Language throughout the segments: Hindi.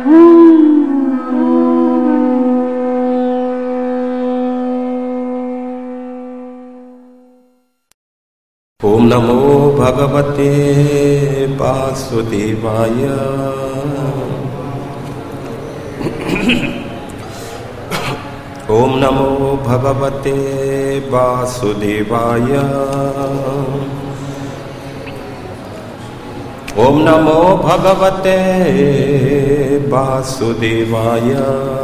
ओम नमो भगवते वासुदेवाय। ओम नमो भगवते वासुदेवाय। ओम नमो भगवते वासुदेवाय।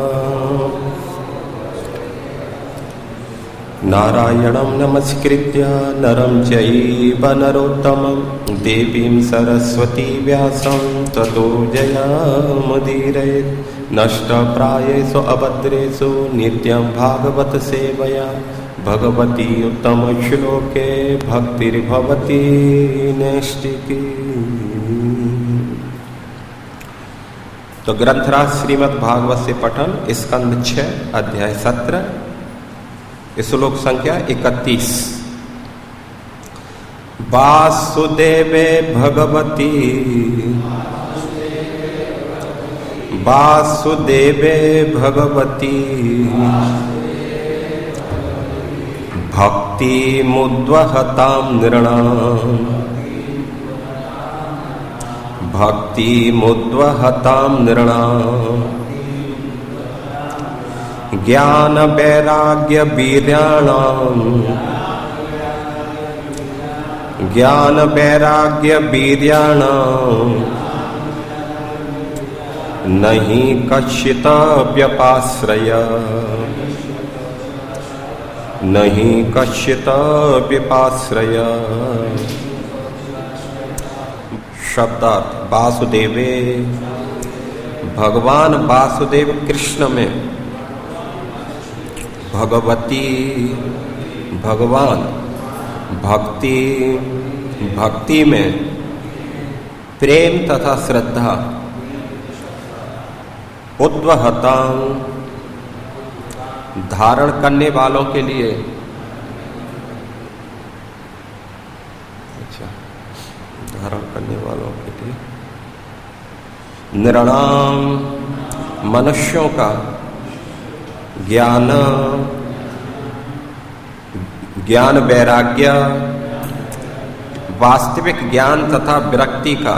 नारायणं नमस्कृत्य नरं चैव नरोत्तमं देवीं सरस्वती व्यासं ततो जयमुदीरयेत्। नष्टप्रायेषु अभद्रेषु नित्यं भागवत सेवया भगवती उत्तम श्लोके भक्तिर्भवती नैष्टिकी। तो ग्रंथराज श्रीमद् भागवत से पठन स्कंद 6 अध्याय 17 श्लोक संख्या 31। वासुदेवे भगवती वासुदेवे भगवती भक्ति मुद्वहतां नृणाम् भक्ति मुद्वहतां नृणाम् ज्ञान वैराग्य वीर्याणाम् ज्ञान वैराग्य वीर्याणाम् नहि कश्चित् व्यपाश्रय नहि कश्चित् व्यपाश्रय। शब्दार्थ वासुदेवे भगवान वासुदेव कृष्ण में भगवती भगवान भक्ति भक्ति में प्रेम तथा श्रद्धा उद्वहता धारण करने वालों के लिए धारण करने वालों के लिए नृणाम मनुष्यों का ज्ञान वैराग्य वास्तविक ज्ञान तथा विरक्ति का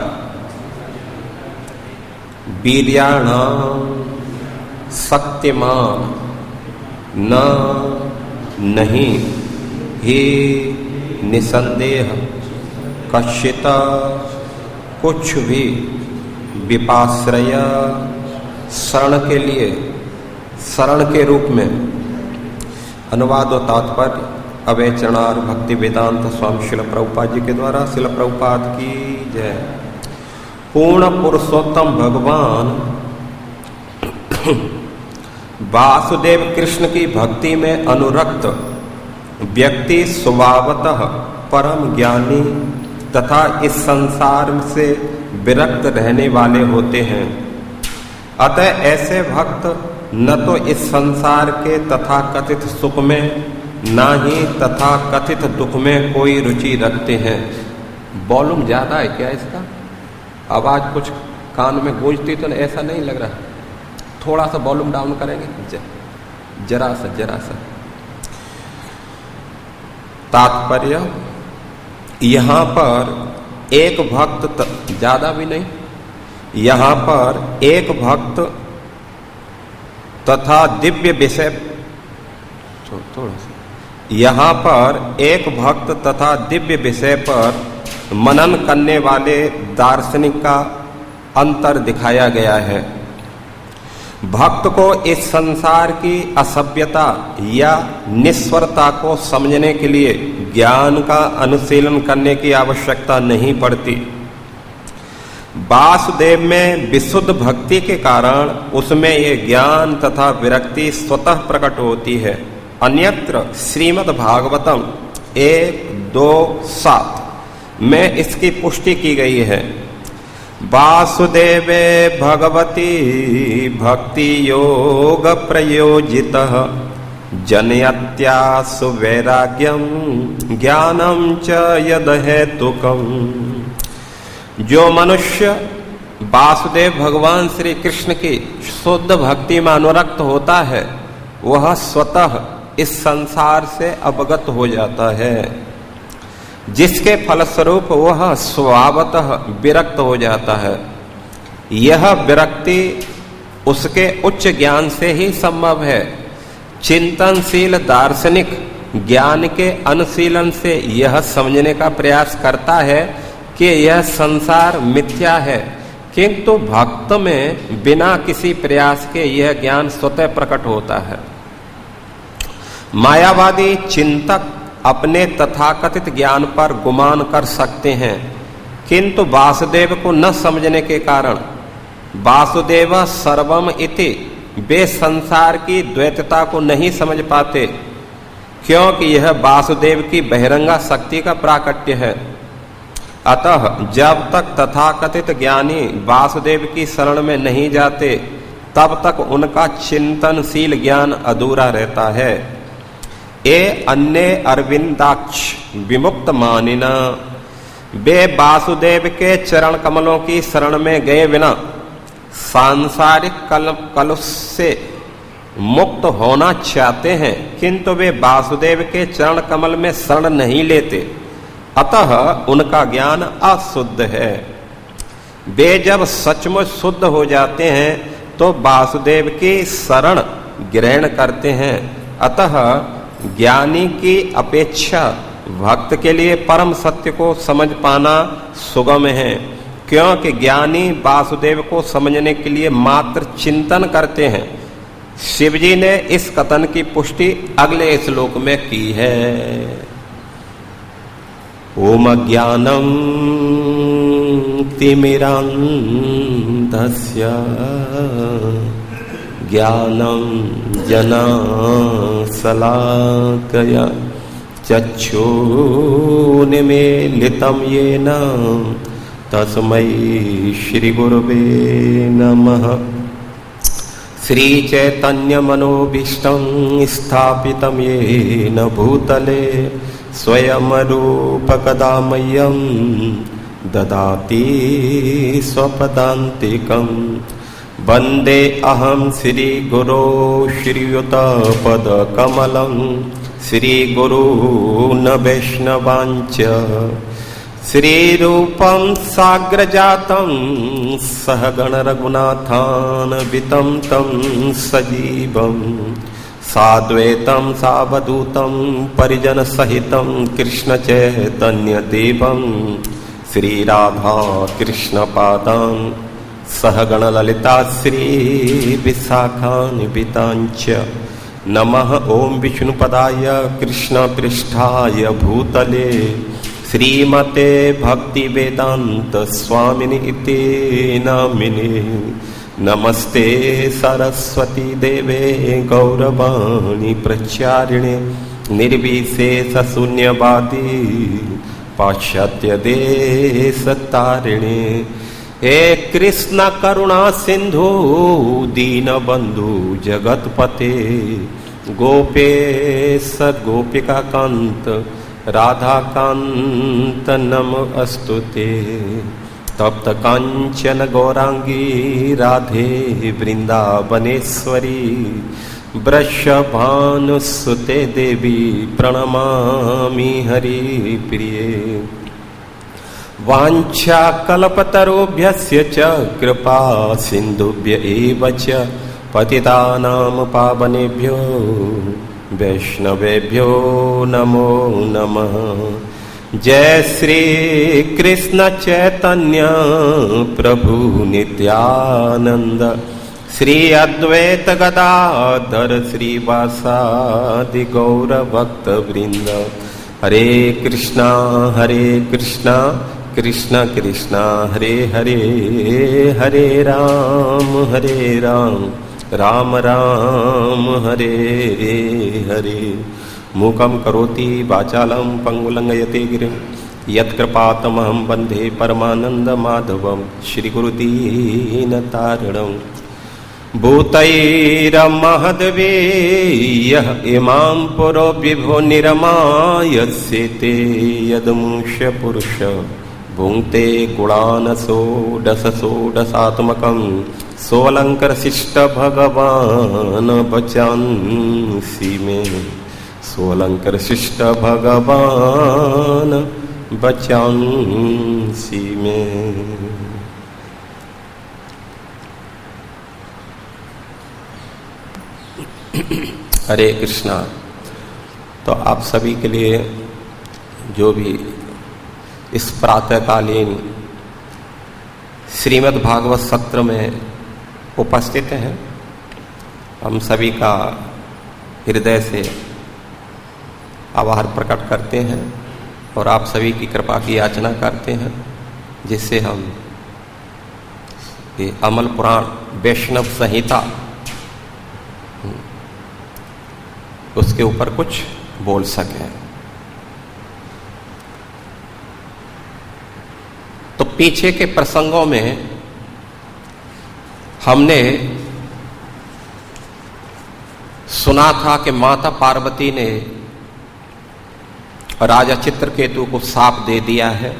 वीर्याणां शक्तिमान न नहीं ही निसंदेह कश्चित् कुछ भी विपाश्रय शरण के लिए शरण के रूप में। अनुवाद और तात्पर्य अवैचनार भक्ति वेदांत स्वामी शिल प्रभुपाद जी के द्वारा। शिल प्रभुपाद की जय। पूर्ण पुरुषोत्तम भगवान वासुदेव कृष्ण की भक्ति में अनुरक्त व्यक्ति स्वभावतः परम ज्ञानी तथा इस संसार से विरक्त रहने वाले होते हैं। अतः ऐसे भक्त न तो इस संसार के तथाकथित सुख में न ही तथाकथित दुख में कोई रुचि रखते हैं। वॉल्यूम ज्यादा है क्या इसका? आवाज कुछ कान में गूंजती तो ऐसा नहीं लग रहा? थोड़ा सा वॉल्यूम डाउन करेंगे जरा सा। तात्पर्य यहाँ पर एक भक्त ज्यादा भी नहीं, यहाँ पर एक भक्त तथा दिव्य विषय थोड़ा सा यहाँ पर एक भक्त तथा दिव्य विषय पर मनन करने वाले दार्शनिक का अंतर दिखाया गया है। भक्त को इस संसार की असभ्यता या निस्वरता को समझने के लिए ज्ञान का अनुशीलन करने की आवश्यकता नहीं पड़ती। वासुदेव में विशुद्ध भक्ति के कारण उसमें ये ज्ञान तथा विरक्ति स्वतः प्रकट होती है। अन्यत्र श्रीमद् भागवतम 1-2-7 में इसकी पुष्टि की गई है। वासुदेवे भगवती भक्ति योग प्रयोजितः जनयत्यासु वैराग्यम ज्ञानम च यद हेतुकम। जो मनुष्य वासुदेव भगवान श्री कृष्ण की शुद्ध भक्ति में अनुरक्त होता है, वह स्वतः इस संसार से अवगत हो जाता है, जिसके फलस्वरूप वह स्वभावतः विरक्त हो जाता है। यह विरक्ति उसके उच्च ज्ञान से ही संभव है। चिंतनशील दार्शनिक ज्ञान के अनुशीलन से यह समझने का प्रयास करता है कि यह संसार मिथ्या है, किंतु भक्त में बिना किसी प्रयास के यह ज्ञान स्वतः प्रकट होता है। मायावादी चिंतक अपने तथाकथित ज्ञान पर गुमान कर सकते हैं, किंतु वासुदेव को न समझने के कारण वासुदेव सर्वम इति वे संसार की द्वैतता को नहीं समझ पाते, क्योंकि यह वासुदेव की बहिरंगा शक्ति का प्राकट्य है। अतः जब तक तथाकथित ज्ञानी वासुदेव की शरण में नहीं जाते, तब तक उनका चिंतनशील ज्ञान अधूरा रहता है। ए अन्य अरविंदाक्ष विमुक्त मानिना, वे वासुदेव के चरण कमलों की शरण में गए बिना सांसारिक कलुष से मुक्त होना चाहते हैं, किंतु वे वासुदेव के चरण कमल में शरण नहीं लेते, अतः उनका ज्ञान अशुद्ध है। वे जब सचमुच शुद्ध हो जाते हैं तो वासुदेव की शरण ग्रहण करते हैं। अतः ज्ञानी की अपेक्षा भक्त के लिए परम सत्य को समझ पाना सुगम है, क्योंकि ज्ञानी वासुदेव को समझने के लिए मात्र चिंतन करते हैं। शिवजी ने इस कथन की पुष्टि अगले श्लोक में की है। ओम ज्ञानम तिमिरान्धस्य ज्ञानं जनाशलाकया चक्षुर्मीलितं येन तस्मै श्रीगुरवे नमः। श्रीचैतन्यमनोभीष्टं स्थापितं येन भूतले स्वयं रूपकदा मह्यं ददाति स्वपदान्तिकं। वन्दे अहं श्रीगुरो श्रीयुतपदकमलं श्रीगुरून् वैष्णवांच श्रीरूपं साग्रजातं सहगण रघुनाथान्वितं तं सजीवं साद्वैतं सावधूतं परिजनसहितं कृष्णचैतन्यदेवं श्रीराधा कृष्णपादां सहगण ललिता श्रीविशाखान्वितांच। नमः ओं विष्णुपदाय कृष्णपृष्ठाय भूतले श्रीमते भक्तिवेदांत स्वामिनि इति नामिने। नमस्ते सरस्वती देवे गौरवाणी प्रचारिणे निर्विशेषशून्यवादी पाश्चात्य देशतारिणे। हे कृष्ण करुणा सिंधु दीनबंधु जगतपते गोपेश गोपिका कांत राधा कांत नमोस्तुते। तप्त कांचन गौरांगी राधे वृंदावनेश्वरी वृषभानुसुते देवी प्रणमामि हरिप्रिये। वाञ्छाकल्पतरुभ्यस्य च कृपा सिन्धुभ्य एव च पतितानां पावनेभ्यो वैष्णवेभ्यो नमो नमः। जय श्री कृष्ण चैतन्य प्रभु नित्यानंद श्री अद्वैत गदाधर श्रीवासादि गौर भक्त वृंद। हरे कृष्णा कृष्ण कृष्ण हरे हरे, हरे राम राम राम हरे हरे। मूकं करोति वाचालं पंगुलंघयते गिरिं यत्कृपातमहं वन्दे परमानन्दमाधवं श्रीगुरुदीनतारिणं। भूतैरमहद्वीयः इमां पुरो विभो निरमायस्यते यदमुष्य पुरुष भुंक्ते गुणान षोडश षोडशात्मकं सोऽलंकर शिष्ट भगवान बचांसि में, सोऽलंकर शिष्ट भगवान बचांसि में। हरे कृष्णा। तो आप सभी के लिए जो भी इस प्रातःकालीन श्रीमद् भागवत सत्र में उपस्थित हैं, हम सभी का हृदय से आभार प्रकट करते हैं और आप सभी की कृपा की याचना करते हैं, जिससे हम ये अमल पुराण वैष्णव संहिता उसके ऊपर कुछ बोल सकें। तो पीछे के प्रसंगों में हमने सुना था कि माता पार्वती ने राजा चित्रकेतु को शाप दे दिया है,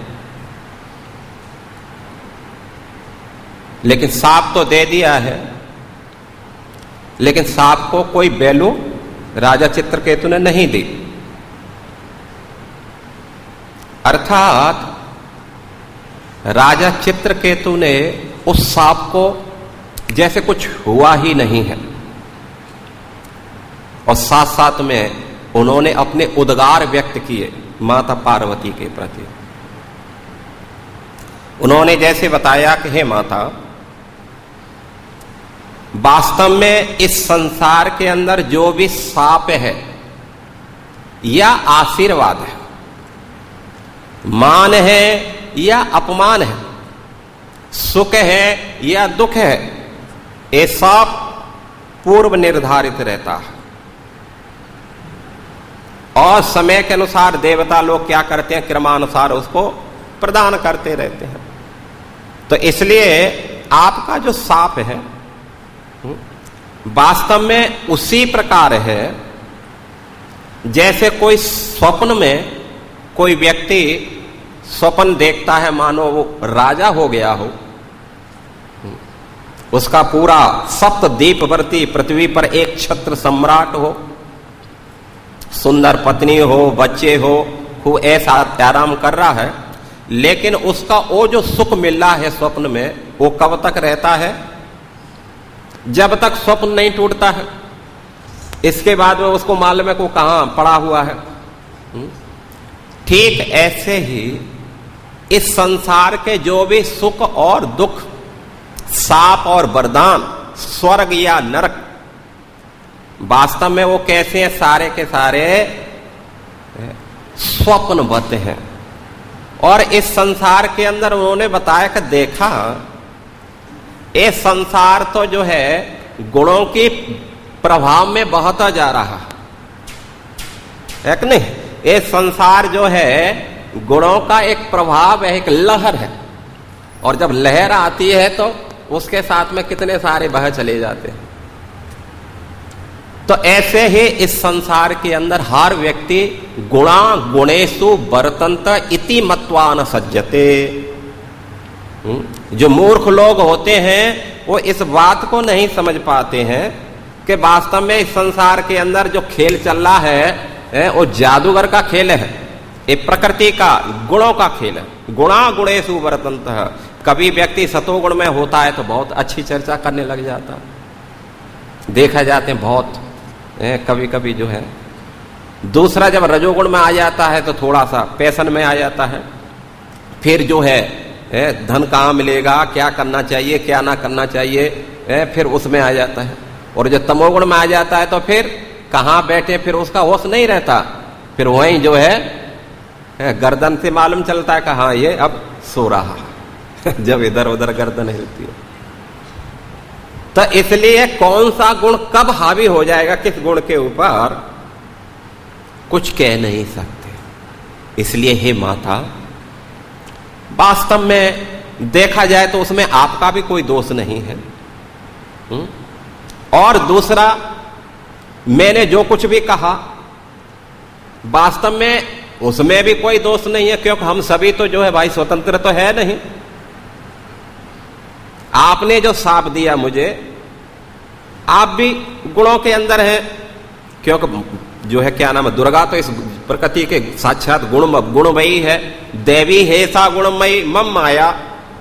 लेकिन शाप तो दे दिया है, लेकिन शाप को कोई वैल्यू राजा चित्रकेतु ने नहीं दी। अर्थात राजा चित्रकेतु ने उस शाप को जैसे कुछ हुआ ही नहीं है, और साथ साथ में उन्होंने अपने उद्गार व्यक्त किए माता पार्वती के प्रति। उन्होंने जैसे बताया कि हे माता, वास्तव में इस संसार के अंदर जो भी शाप है या आशीर्वाद है, मान है या अपमान है, सुख है या दुख है, ये सब पूर्व निर्धारित रहता है। और समय के अनुसार देवता लोग क्या करते हैं, क्रमानुसार उसको प्रदान करते रहते हैं। तो इसलिए आपका जो शाप है वास्तव में उसी प्रकार है जैसे कोई स्वप्न में कोई व्यक्ति स्वप्न देखता है, मानो वो राजा हो गया हो, उसका पूरा सप्तद्वीपवर्ती पृथ्वी पर एक छत्र सम्राट हो, सुंदर पत्नी हो, बच्चे हो, खूब ऐसा आराम कर रहा है, लेकिन उसका वो जो सुख मिल रहा है स्वप्न में, वो कब तक रहता है? जब तक स्वप्न नहीं टूटता है। इसके बाद में उसको मालूम है को कहां पड़ा हुआ है। ठीक ऐसे ही इस संसार के जो भी सुख और दुख, शाप और वरदान, स्वर्ग या नरक, वास्तव में वो कैसे हैं? सारे के सारे स्वप्नवत हैं। और इस संसार के अंदर उन्होंने बताया कि देखा, ये संसार तो जो है गुणों के प्रभाव में बहता जा रहा है कि नहीं? ये संसार जो है गुणों का एक प्रभाव है, एक लहर है, और जब लहर आती है तो उसके साथ में कितने सारे बह चले जाते हैं। तो ऐसे ही इस संसार के अंदर हर व्यक्ति गुणा गुणेषु वर्तन्त इति मत्वा न सज्जते। जो मूर्ख लोग होते हैं वो इस बात को नहीं समझ पाते हैं कि वास्तव में इस संसार के अंदर जो खेल चल रहा है वो जादूगर का खेल है, ये प्रकृति का गुणों का खेल है। गुणा गुणेषु वर्तन्तः। कभी व्यक्ति सतोगुण में होता है तो बहुत अच्छी चर्चा करने लग जाता, देखा जाते हैं बहुत कभी कभी जो है। दूसरा जब रजोगुण में आ जाता है तो थोड़ा सा पैशन में आ जाता है, फिर जो है धन कहाँ मिलेगा, क्या करना चाहिए क्या ना करना चाहिए, फिर उसमें आ जाता है। और जब तमोगुण में आ जाता है तो फिर कहाँ बैठे, फिर उसका होश नहीं रहता, फिर वहीं जो है गर्दन से मालूम चलता है कि हाँ ये अब सो रहा जब इधर उधर गर्दन हिलती है। तो इसलिए कौन सा गुण कब हावी हो जाएगा किस गुण के ऊपर, कुछ कह नहीं सकते। इसलिए हे माता, वास्तव में देखा जाए तो उसमें आपका भी कोई दोष नहीं है। और दूसरा, मैंने जो कुछ भी कहा वास्तव में उसमें भी कोई दोष नहीं है, क्योंकि हम सभी तो जो है भाई स्वतंत्र तो है नहीं। आपने जो शाप दिया मुझे, आप भी गुणों के अंदर हैं, क्योंकि जो है क्या नाम है, दुर्गा तो इस प्रकृति के साक्षात गुणमयी है। देवी है सा गुणमयी मम माया।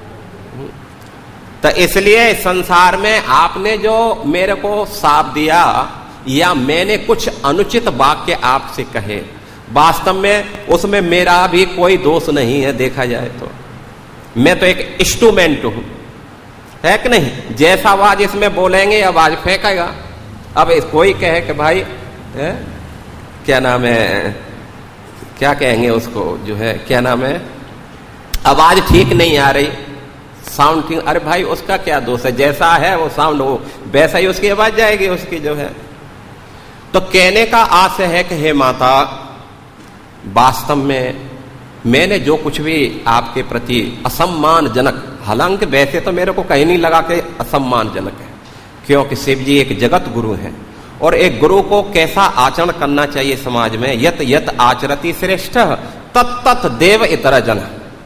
तो इसलिए संसार में आपने जो मेरे को शाप दिया या मैंने कुछ अनुचित वाक्य आपसे कहे, वास्तव में उसमें मेरा भी कोई दोष नहीं है। देखा जाए तो मैं तो एक इंस्ट्रूमेंट हूं, है कि नहीं। जैसा आवाज इसमें बोलेंगे आवाज फेंकेगा। अब कोई कहे कि भाई क्या नाम है, क्या कहेंगे उसको, जो है क्या नाम है, आवाज ठीक नहीं आ रही, साउंड ठीक, अरे भाई उसका क्या दोष है, जैसा है वो साउंड वो वैसा ही उसकी आवाज जाएगी उसकी जो है। तो कहने का आशय है कि हे माता, वास्तव में मैंने जो कुछ भी आपके प्रति असम्मानजनक, हालांकि वैसे तो मेरे को कहीं नहीं लगा कि असम्मानजनक है, क्योंकि शिव जी एक जगत गुरु हैं और एक गुरु को कैसा आचरण करना चाहिए समाज में, यत यत आचरति श्रेष्ठ तत्त देव इतर जन।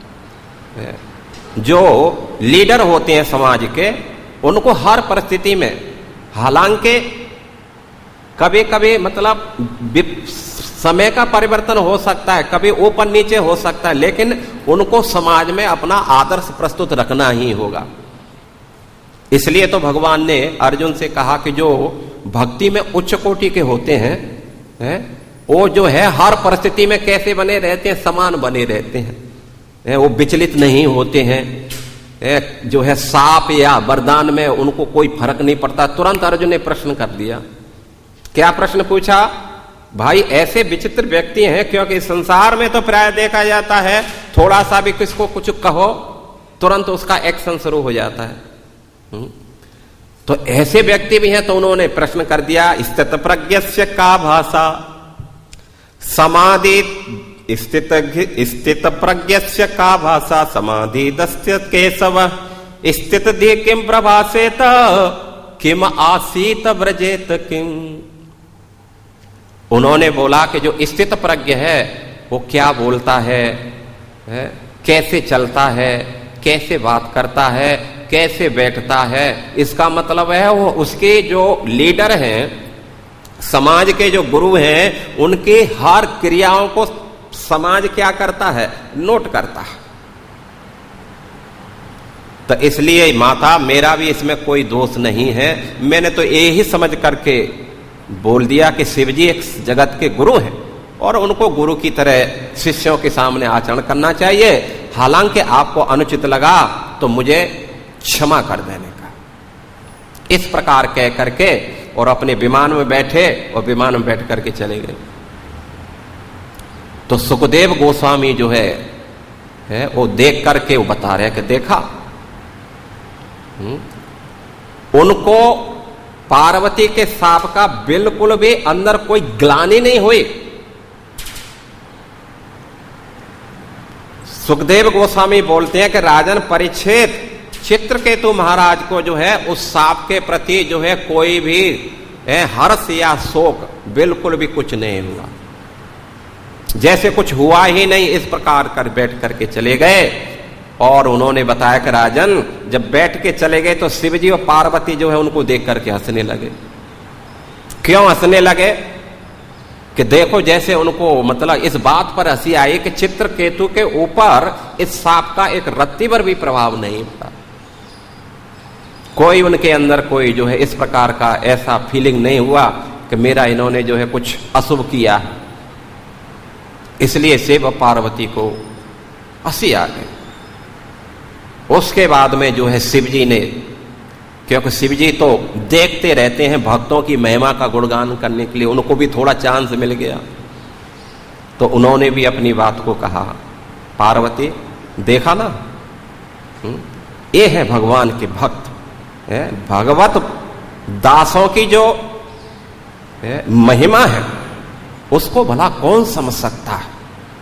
जो लीडर होते हैं समाज के, उनको हर परिस्थिति में, हालांकि कभी कभी मतलब समय का परिवर्तन हो सकता है, कभी ऊपर नीचे हो सकता है, लेकिन उनको समाज में अपना आदर्श प्रस्तुत रखना ही होगा। इसलिए तो भगवान ने अर्जुन से कहा कि जो भक्ति में उच्च कोटि के होते हैं, वो जो है हर परिस्थिति में कैसे बने रहते हैं, समान बने रहते हैं, वो विचलित नहीं होते हैं। जो है साप या वरदान में उनको कोई फर्क नहीं पड़ता। तुरंत अर्जुन ने प्रश्न कर दिया। क्या प्रश्न पूछा? भाई ऐसे विचित्र व्यक्ति हैं, क्योंकि संसार में तो प्राय देखा जाता है थोड़ा सा भी किसको कुछ कहो तुरंत उसका एक्शन शुरू हो जाता है। तो ऐसे व्यक्ति भी हैं। तो उन्होंने प्रश्न कर दिया, स्थित प्रज्ञस्य का भाषा, समाधि स्थित प्रज्ञस्य का भाषा, समाधि दस्य केशव, स्थित धी किम प्रभासेत, किम आसीत व्रजेत किम। उन्होंने बोला कि जो स्थित प्रज्ञ है वो क्या बोलता है, कैसे चलता है, कैसे बात करता है, कैसे बैठता है। इसका मतलब है वो उसके जो लीडर हैं, समाज के जो गुरु हैं, उनकी हर क्रियाओं को समाज क्या करता है, नोट करता है। तो इसलिए माता मेरा भी इसमें कोई दोष नहीं है। मैंने तो यही समझ करके बोल दिया कि शिव जी एक जगत के गुरु हैं और उनको गुरु की तरह शिष्यों के सामने आचरण करना चाहिए। हालांकि आपको अनुचित लगा तो मुझे क्षमा कर देने का। इस प्रकार कह करके और अपने विमान में बैठे और विमान में बैठ करके चले गए। तो सुखदेव गोस्वामी जो है वो देख करके वो बता रहे कि देखा, उनको पार्वती के शाप का बिल्कुल भी अंदर कोई ग्लानि नहीं हुई। सुखदेव गोस्वामी बोलते हैं कि राजन परीक्षित, चित्रकेतु महाराज को जो है उस शाप के प्रति जो है कोई भी हर्ष या शोक बिल्कुल भी कुछ नहीं हुआ, जैसे कुछ हुआ ही नहीं। इस प्रकार कर बैठ करके चले गए। और उन्होंने बताया कि राजन जब बैठ के चले गए तो शिवजी और पार्वती जो है उनको देख करके हंसने लगे। क्यों हंसने लगे? कि देखो जैसे उनको मतलब इस बात पर हंसी आई कि चित्रकेतु के ऊपर इस सांप का एक रत्ती भर भी प्रभाव नहीं पड़ा। कोई उनके अंदर कोई जो है इस प्रकार का ऐसा फीलिंग नहीं हुआ कि मेरा इन्होंने जो है कुछ अशुभ किया। इसलिए शिव और पार्वती को हंसी आ गई। उसके बाद में जो है शिवजी ने, क्योंकि शिवजी तो देखते रहते हैं भक्तों की महिमा का गुणगान करने के लिए, उनको भी थोड़ा चांस मिल गया। तो उन्होंने भी अपनी बात को कहा, पार्वती देखा ना, ये है भगवान के भक्त, भगवत दासों की जो महिमा है उसको भला कौन समझ सकता है।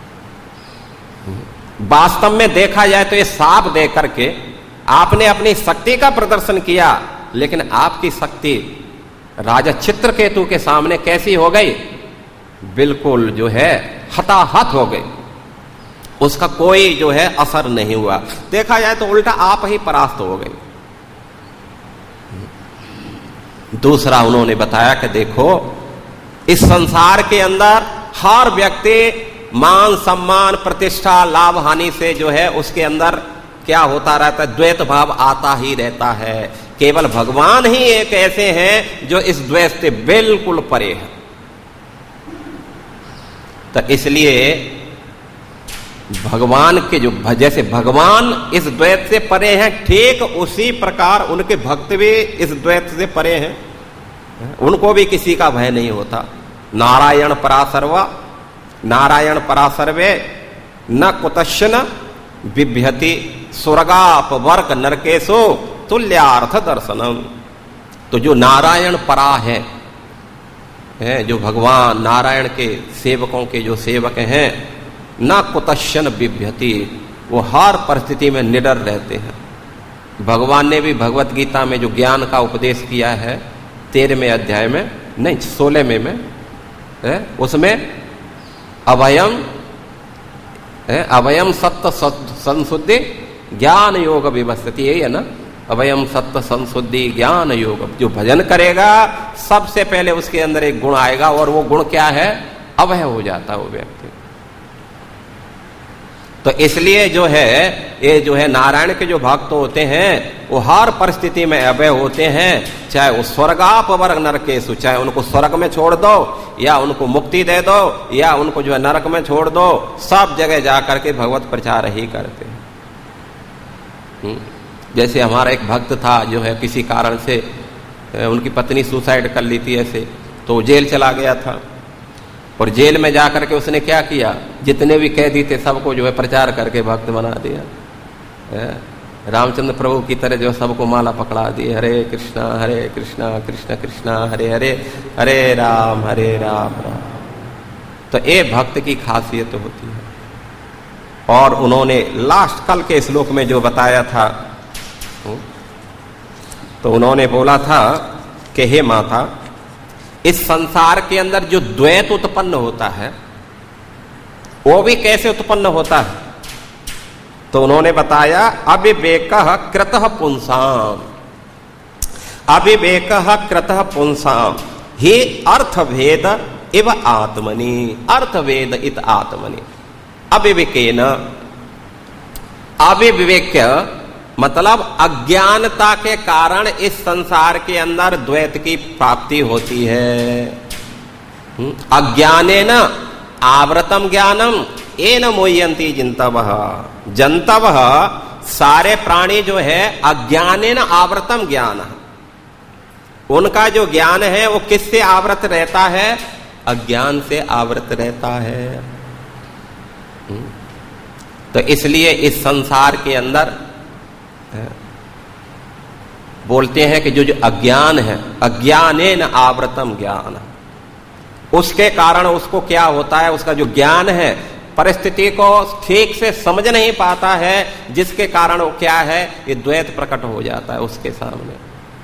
वास्तव में देखा जाए तो ये साफ देख करके आपने अपनी शक्ति का प्रदर्शन किया, लेकिन आपकी शक्ति राजा चित्रकेतु के सामने कैसी हो गई? बिल्कुल जो है हताहत हो गए, उसका कोई जो है असर नहीं हुआ। देखा जाए तो उल्टा आप ही परास्त हो गए। दूसरा उन्होंने बताया कि देखो, इस संसार के अंदर हर व्यक्ति मान सम्मान प्रतिष्ठा लाभ हानि से जो है उसके अंदर क्या होता रहता है, द्वैत भाव आता ही रहता है। केवल भगवान ही एक ऐसे हैं जो इस द्वैत से बिल्कुल परे हैं। तो इसलिए भगवान के जो जैसे भगवान इस द्वैत से परे हैं, ठीक उसी प्रकार उनके भक्त भी इस द्वैत से परे हैं। उनको भी किसी का भय नहीं होता। नारायण परासर्वा, नारायण परासर्वे न कुतश्चन बिभ्यति स्वर्गाप वर्ग नरकेशो तुल्यार्थ दर्शनम। तो जो नारायण परा है, जो भगवान नारायण के सेवकों के जो सेवक हैं, न कुतश्चन बिभ्यति, वो हर परिस्थिति में निडर रहते हैं। भगवान ने भी भगवत गीता में जो ज्ञान का उपदेश किया है 13वें अध्याय में, नहीं 16वें में उसमें अभयम सत्य संशुद्धि ज्ञान योग विवस्थिति, यही है ना, अभयम सत्य संशुद्धि ज्ञान योग। जो भजन करेगा सबसे पहले उसके अंदर एक गुण आएगा, और वो गुण क्या है, अभय हो जाता है वो व्यक्ति। तो इसलिए जो है ये जो है नारायण के जो भक्त होते हैं वो हर परिस्थिति में अभय होते हैं। चाहे वो स्वर्गाप वर्ग नरकेशु, चाहे उनको स्वर्ग में छोड़ दो या उनको मुक्ति दे दो या उनको जो है नरक में छोड़ दो, सब जगह जाकर के भगवत प्रचार ही करते हैं। जैसे हमारा एक भक्त था जो है किसी कारण से उनकी पत्नी सुसाइड कर ली थी ऐसे, तो जेल चला गया था, और जेल में जाकर के उसने क्या किया, जितने भी कैदी थे सबको जो है प्रचार करके भक्त बना दिया। रामचंद्र प्रभु की तरह जो सबको माला पकड़ा दी, हरे कृष्णा कृष्ण कृष्णा हरे हरे, हरे राम राम। तो ये भक्त की खासियत होती है। और उन्होंने लास्ट कल के श्लोक में जो बताया था, तो उन्होंने बोला था कि हे माता, इस संसार के अंदर जो द्वैत उत्पन्न होता है वो भी कैसे उत्पन्न होता है। तो उन्होंने बताया, अविवेकः कृतः पुंसाम, अविवेकः कृतः पुंसाम ही अर्थभेद इव आत्मनि, अर्थभेद इत आत्मनि। अविवेकेन, अविवेक्य मतलब अज्ञानता के कारण इस संसार के अंदर द्वैत की प्राप्ति होती है। अज्ञानेन आवृतम ज्ञानम येन मोह्यन्ति जन्तवः, जन्तवः सारे प्राणी जो है अज्ञानेन आवृतम ज्ञान, उनका जो ज्ञान है वो किससे आवृत रहता है, अज्ञान से आवृत रहता है। तो इसलिए इस संसार के अंदर बोलते हैं कि जो अज्ञान है, अज्ञानेन आवृतम ज्ञान, उसके कारण उसको क्या होता है, उसका जो ज्ञान है परिस्थिति को ठीक से समझ नहीं पाता है, जिसके कारण वो क्या है, ये द्वैत प्रकट हो जाता है उसके सामने।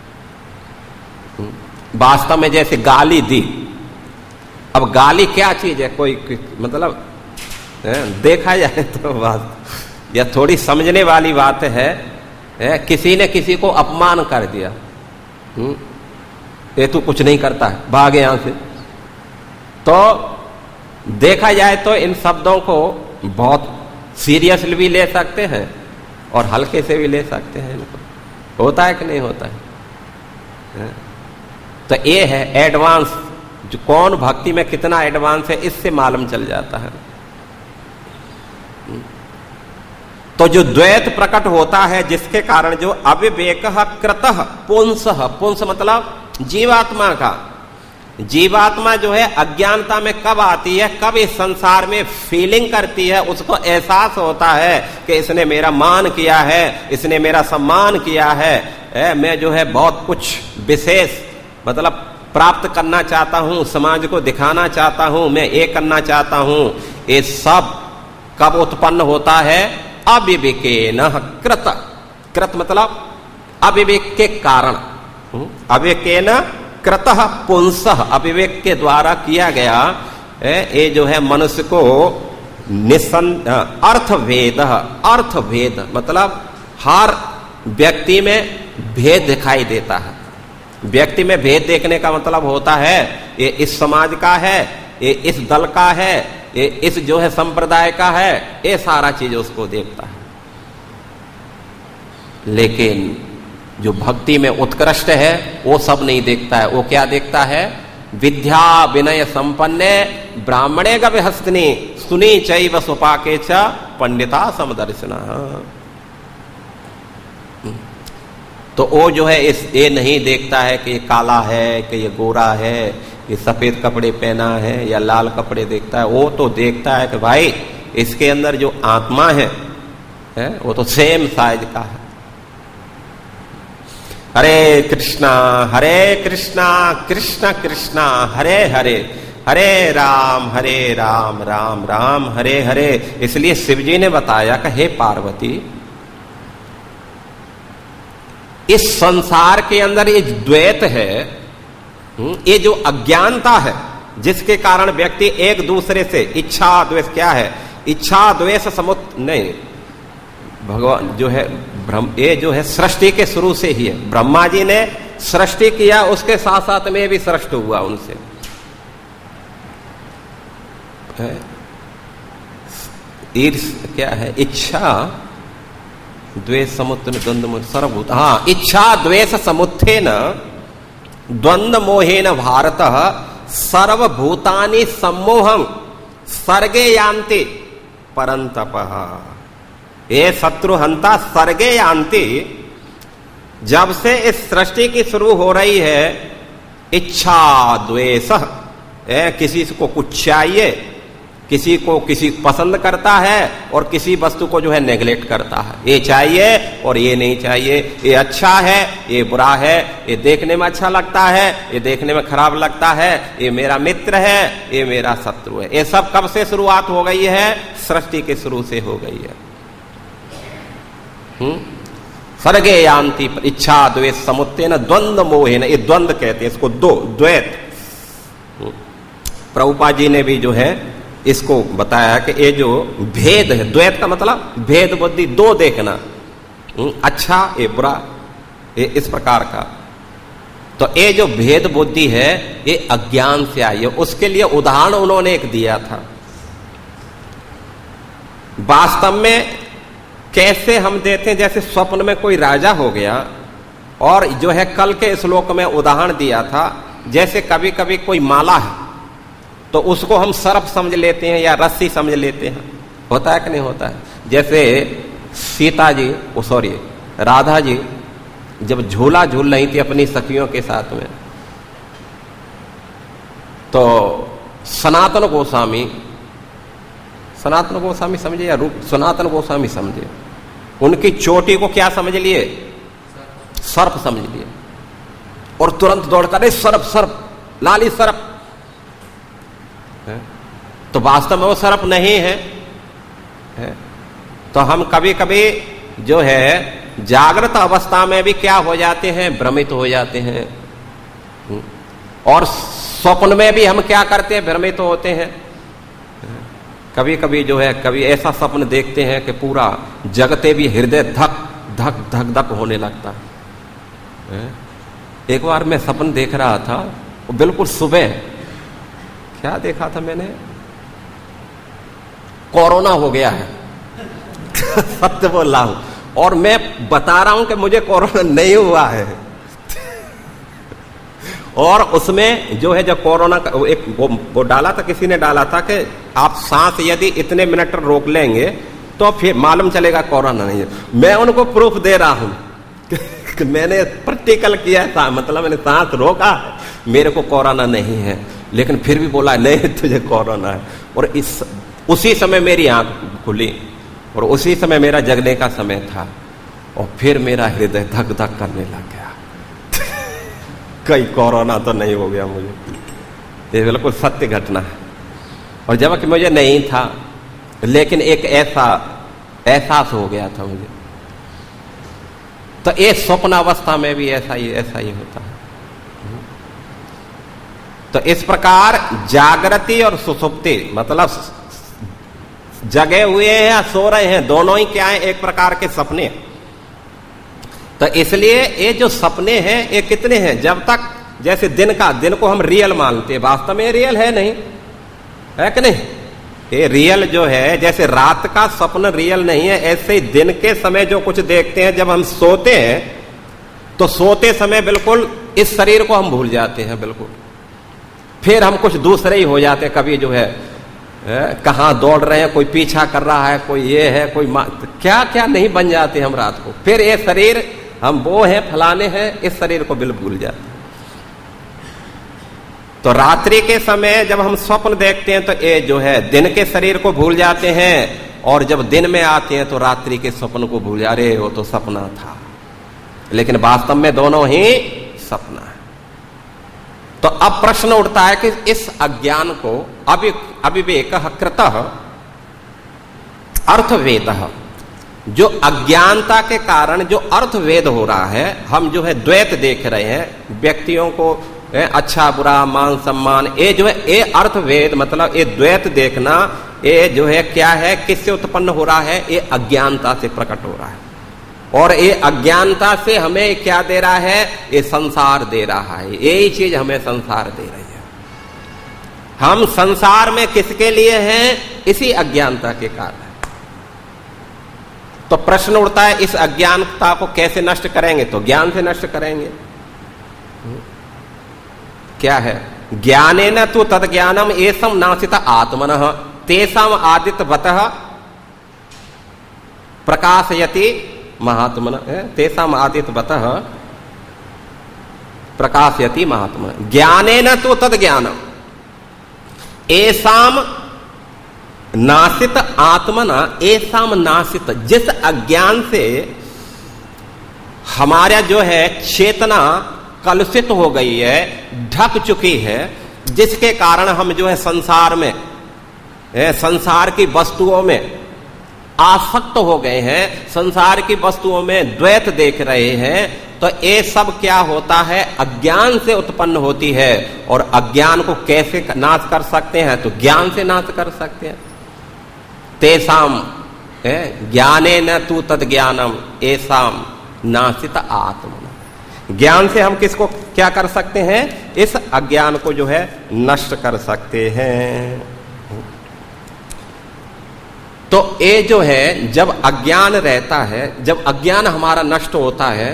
वास्तव में जैसे गाली दी, अब गाली क्या चीज है, कोई मतलब देखा जाए तो बात या थोड़ी समझने वाली बात है, किसी ने किसी को अपमान कर दिया, ये तू कुछ नहीं करता है, भागे यहां से। तो देखा जाए तो इन शब्दों को बहुत सीरियसली भी ले सकते हैं और हल्के से भी ले सकते हैं। इनको होता है कि नहीं होता है। तो ये है एडवांस, जो कौन भक्ति में कितना एडवांस है इससे मालूम चल जाता है। तो जो द्वैत प्रकट होता है जिसके कारण जो अविवेकः कृतः पुंसः, पुंस मतलब जीवात्मा का, जीवात्मा जो है अज्ञानता में कब आती है, कब इस संसार में फीलिंग करती है, उसको एहसास होता है कि इसने मेरा मान किया है, इसने मेरा सम्मान किया है, मैं जो है बहुत कुछ विशेष मतलब प्राप्त करना चाहता हूं, समाज को दिखाना चाहता हूं, मैं ये करना चाहता हूं। ये सब कब उत्पन्न होता है, अविवेकेन कृत, कृत मतलब अविवेक के कारण, अविवेकेन कृतः पुंसः, अविवेक के द्वारा किया गया ये जो है मनुष्य को अर्थभेद मतलब हर व्यक्ति में भेद दिखाई देता है। व्यक्ति में भेद देखने का मतलब होता है ये इस समाज का है, ये इस दल का है, ये इस जो है संप्रदाय का है, ये सारा चीज उसको देखता है। लेकिन जो भक्ति में उत्कृष्ट है वो सब नहीं देखता है। वो क्या देखता है? विद्या विनय संपन्ने ब्राह्मणे गविहस्तिनी सुनी चैव सुपाके च पंडिता समदर्शिना। तो वो जो है ये नहीं देखता है कि ये काला है, कि ये गोरा है, ये सफेद कपड़े पहना है या लाल कपड़े देखता है। वो तो देखता है कि भाई इसके अंदर जो आत्मा है वो तो सेम साइज का है। हरे कृष्णा कृष्ण कृष्णा हरे हरे, हरे राम राम राम हरे हरे। इसलिए शिव जी ने बताया कि हे पार्वती, इस संसार के अंदर ये द्वैत है, ये जो अज्ञानता है जिसके कारण व्यक्ति एक दूसरे से इच्छा द्वेष, क्या है इच्छा द्वेष नहीं, भगवान जो है ये जो है सृष्टि के शुरू से ही है। ब्रह्मा जी ने सृष्टि किया, उसके साथ साथ में भी सृष्टि हुआ उनसे। क्या है इच्छा द्वेष समुत्थन द्वंद्व सर्वभूत, हाँ इच्छा द्वेष समुत्थेन द्वंद्व मोहेन भारत सर्वभूतानि सम्मोहं सर्गे यान्ति परंतपः। ये शत्रुहंता सर्गे यान्ति, जब से इस सृष्टि की शुरू हो रही है इच्छा द्वेष, किसी को कुछ चाहिए, किसी को किसी पसंद करता है और किसी वस्तु को जो है नेग्लेक्ट करता है। ये चाहिए और ये नहीं चाहिए, ये अच्छा है ये बुरा है, ये देखने में अच्छा लगता है ये देखने में खराब लगता है, ये मेरा मित्र है ये मेरा शत्रु है। ये सब कब से शुरुआत हो गई है? सृष्टि के शुरू से हो गई है। सर्गे यान्ति इच्छा द्वेष समुत्थेन द्वंद्व मोहेन, ये द्वंद्व कहते हैं इसको, दो द्वैत। प्रभुपाद जी ने भी जो है इसको बताया कि ये जो भेद है, द्वैत का मतलब भेद बुद्धि, दो देखना, अच्छा ये बुरा, ये इस प्रकार का। तो ये जो भेद बुद्धि है ये अज्ञान से आई है। उसके लिए उदाहरण उन्होंने एक दिया था। वास्तव में कैसे हम देते हैं, जैसे स्वप्न में कोई राजा हो गया, और जो है कल के श्लोक में उदाहरण दिया था, जैसे कभी कभी कोई माला है तो उसको हम सर्प समझ लेते हैं या रस्सी समझ लेते हैं, होता है कि नहीं होता है। जैसे सीता जी राधा जी जब झूला झूल रही थी अपनी सखियों के साथ में, तो सनातन गोस्वामी समझे या सनातन गोस्वामी समझे, उनकी चोटी को क्या समझ लिए? सर्प समझ लिए, और तुरंत दौड़कर सर्प लाली सर्प। तो वास्तव में वो सर्प नहीं है। तो हम कभी कभी जो है जागृत अवस्था में भी क्या हो जाते हैं? भ्रमित हो जाते हैं। और स्वप्न में भी हम क्या करते हैं? भ्रमित होते हैं। कभी कभी जो है कभी ऐसा स्वप्न देखते हैं कि पूरा जगते भी हृदय धक धक धक धक होने लगता है। एक बार मैं स्वप्न देख रहा था, बिल्कुल सुबह, क्या देखा था मैंने? कोरोना हो गया है। सत्य बोल रहा हूं, और मैं बता रहा हूं कि मुझे कोरोना नहीं हुआ है। और उसमें जो है जब कोरोना का एक वो डाला था, किसी ने डाला था कि आप सांस यदि इतने मिनट रोक लेंगे तो फिर मालूम चलेगा कोरोना नहीं है। मैं उनको प्रूफ दे रहा हूं कि मैंने प्रैक्टिकल किया था, मतलब मैंने सांस रोका, मेरे को कोरोना नहीं है, लेकिन फिर भी बोला नहीं तुझे कोरोना है। और उसी समय मेरी आंख खुली और उसी समय मेरा जगने का समय था, और फिर मेरा हृदय धक धक करने लग गया। कहीं कोरोना तो नहीं हो गया मुझे। ये बिल्कुल सत्य घटना है। और जबकि मुझे नहीं था, लेकिन एक ऐसा एहसास हो गया था मुझे। तो ये स्वप्न अवस्था में भी ऐसा ही होता है। तो इस प्रकार जागृति और सुषुप्ति मतलब जगे हुए हैं या सो रहे हैं, दोनों ही क्या है, एक प्रकार के सपने। तो इसलिए ये जो सपने हैं ये कितने हैं, जब तक जैसे दिन को हम रियल मानते हैं, वास्तव में रियल है नहीं, है कि नहीं। ये रियल जो है, जैसे रात का स्वप्न रियल नहीं है, ऐसे ही दिन के समय जो कुछ देखते हैं, जब हम सोते हैं तो सोते समय बिल्कुल इस शरीर को हम भूल जाते हैं बिल्कुल, फिर हम कुछ दूसरे ही हो जाते हैं। कभी जो है कहाँ दौड़ रहे हैं, कोई पीछा कर रहा है, कोई ये है, कोई क्या क्या नहीं बन जाते हम रात को, फिर ये शरीर हम वो हैं फलाने हैं, इस शरीर को बिल्कुल भूल जाते हैं। तो रात्रि के समय जब हम स्वप्न देखते हैं तो ये जो है दिन के शरीर को भूल जाते हैं, और जब दिन में आते हैं तो रात्रि के स्वप्न को भूल जा रहे, वो तो सपना था, लेकिन वास्तव में दोनों ही सपना है। तो अब प्रश्न उठता है कि इस अज्ञान को अविवेक कृतः अर्थवेद, जो अज्ञानता के कारण जो अर्थवेद हो रहा है, हम जो है द्वैत देख रहे हैं, व्यक्तियों को अच्छा बुरा मान सम्मान, ये जो है ये अर्थवेद मतलब ये द्वैत देखना, ये जो है क्या है, किससे उत्पन्न हो रहा है, ये अज्ञानता से प्रकट हो रहा है। और ये अज्ञानता से हमें क्या दे रहा है, ये संसार दे रहा है, यही चीज हमें संसार दे रही है। हम संसार में किसके लिए हैं, इसी अज्ञानता के कारण। तो प्रश्न उठता है इस अज्ञानता को कैसे नष्ट करेंगे, तो ज्ञान से नष्ट करेंगे। क्या है, ज्ञानेन तु तद ज्ञानम एसम नासित आत्मनः तेषाम आदित्यवतः प्रकाशयति महात्मनः, तेषाम आदित्यवतः प्रकाशयति महात्मनः। ज्ञानेन तु तद ज्ञानम एसाम नासित आत्मना, एसाम नासित, जिस अज्ञान से हमारा जो है चेतना कलुषित हो गई है, ढक चुकी है, जिसके कारण हम जो है संसार में, संसार की वस्तुओं में आसक्त हो गए हैं, संसार की वस्तुओं में द्वैत देख रहे हैं। तो ये सब क्या होता है, अज्ञान से उत्पन्न होती है। और अज्ञान को कैसे नाश कर सकते हैं, तो ज्ञान से नाश कर सकते हैं। तेसाम ज्ञानेन तु तद ज्ञानम एसाम नासित आत्मना, ज्ञान से हम किसको क्या कर सकते हैं, इस अज्ञान को जो है नष्ट कर सकते हैं। तो ये जो है जब अज्ञान रहता है, जब अज्ञान हमारा नष्ट होता है,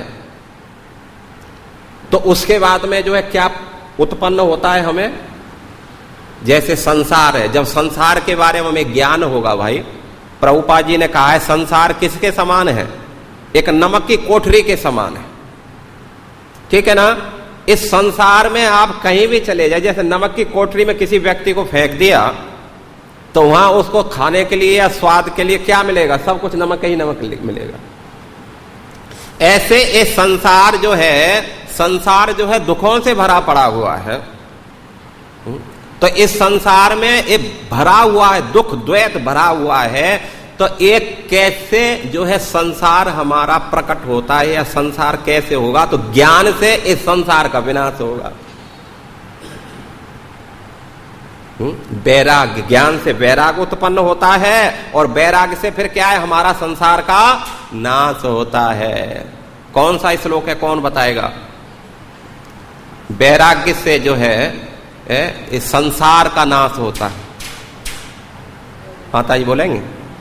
तो उसके बाद में जो है क्या उत्पन्न होता है हमें, जैसे संसार है, जब संसार के बारे में हमें ज्ञान होगा, भाई प्रभुपाद जी ने कहा है संसार किसके समान है, एक नमक की कोठरी के समान है, ठीक है ना। इस संसार में आप कहीं भी चले जाए, जैसे नमक की कोठरी में किसी व्यक्ति को फेंक दिया तो वहां उसको खाने के लिए या स्वाद के लिए क्या मिलेगा, सब कुछ नमक ही नमक मिलेगा। ऐसे ये संसार जो है, संसार जो है दुखों से भरा पड़ा हुआ है। तो इस संसार में ये भरा हुआ है, दुख द्वैत भरा हुआ है। तो एक कैसे जो है संसार हमारा प्रकट होता है, या संसार कैसे होगा, तो ज्ञान से इस संसार का विनाश होगा। वैराग्य, ज्ञान से वैराग्य उत्पन्न होता है, और वैराग्य से फिर क्या है, हमारा संसार का नाश होता है। कौन सा श्लोक है, कौन बताएगा। वैराग्य से जो है इस संसार का नाश होता है, माता जी बोलेंगे